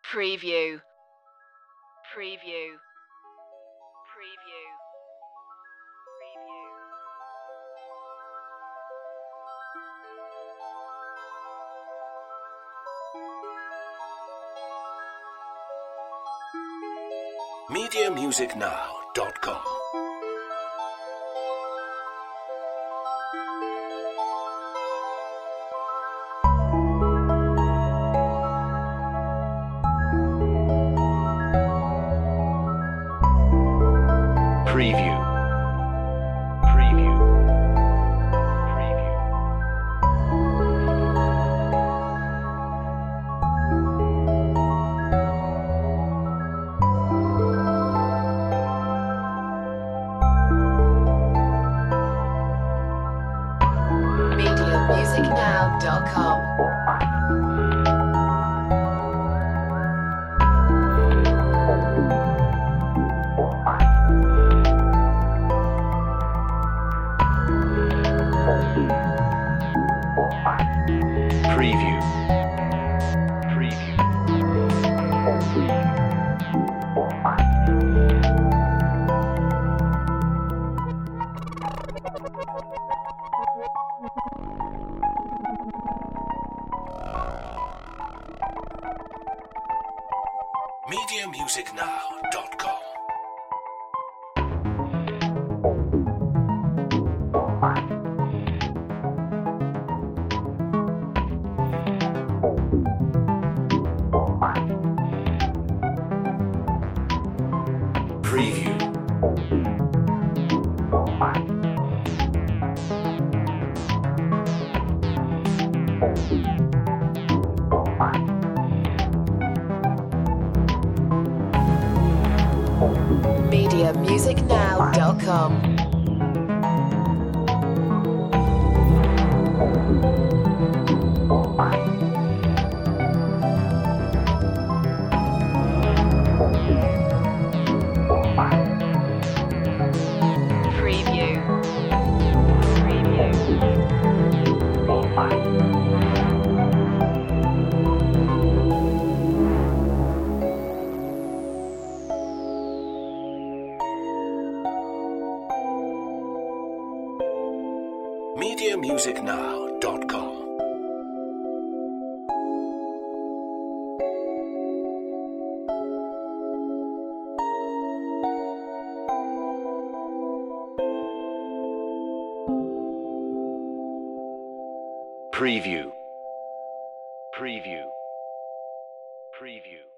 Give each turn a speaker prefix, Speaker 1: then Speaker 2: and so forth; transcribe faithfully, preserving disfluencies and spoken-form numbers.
Speaker 1: Preview. Preview. Preview. Preview.
Speaker 2: media music now dot com. Preview. Preview. Preview.
Speaker 1: media music now dot com.
Speaker 2: Preview. Preview. media music now dot com. Preview.
Speaker 1: media music now dot com. Preview.
Speaker 2: media music now dot com. Preview. Preview. Preview.